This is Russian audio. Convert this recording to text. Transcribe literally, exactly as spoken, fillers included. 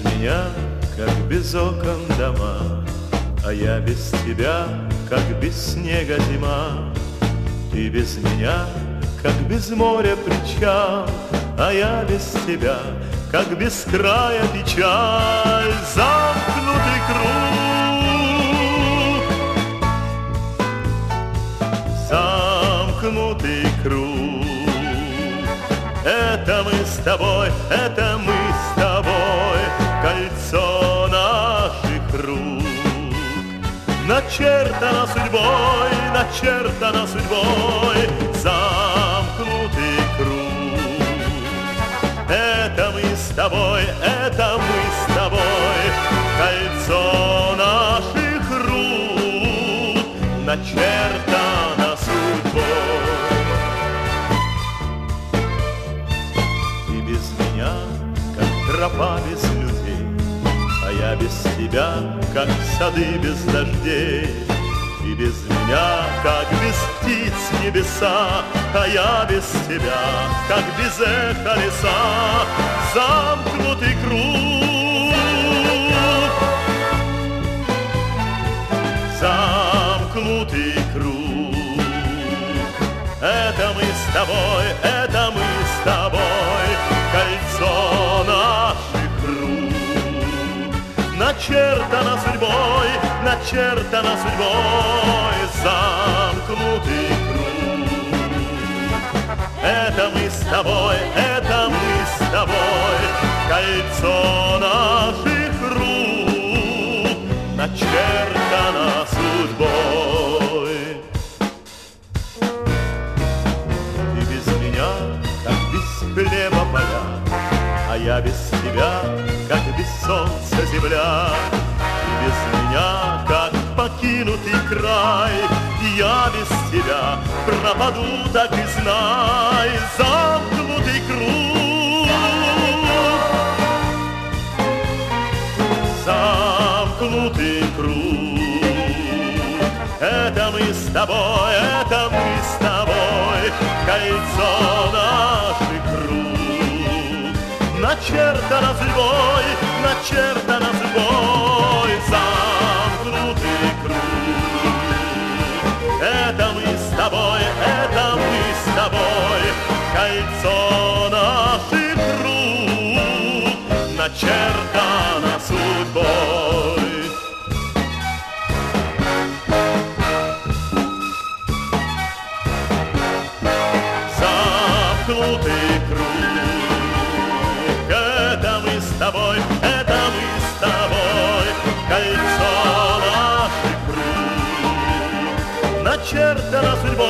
меня, как без окон дома, а я без тебя, как без снега зима. Ты без меня, как без моря причал, а я без тебя, как без края печаль. Замкнутый круг, замкнутый круг. Это мы с тобой, это мы с тобой, кольцо наших рук. Начертано судьбой, начертано судьбой, замкнутый круг. Это мы с тобой, это мы с тобой, кольцо наших рук, начертано судьбой. Ты без меня, как тропа без людей, а я без тебя, как сады без дождей. Ты без меня, как без птиц небеса, а я без тебя, как без эха леса. Замкнутый круг, замкнутый круг. Это мы с тобой, это мы с тобой, кольцо наших рук. Начертано судьбой, начертано судьбой, замкнутый круг. Это мы с тобой, это мы с тобой, кольцо наших рук, начертано судьбой. Ты без меня, как без хлеба поля, а я без тебя, как без солнца земля. Ты без меня, как покинутый край, и я без тебя пропаду, так и знай. Замкнутый круг, замкнутый круг. Это мы с тобой, это мы с тобой, кольцо наших рук. Начертано судьбой, начертано судьбой, замкнутый круг. Это мы с тобой, это мы с тобой, кольцо наших рук, начертано судьбой. Замкнутый круг, это мы с тобой, это мы с тобой, кольцо наших рук, начертано судьбой.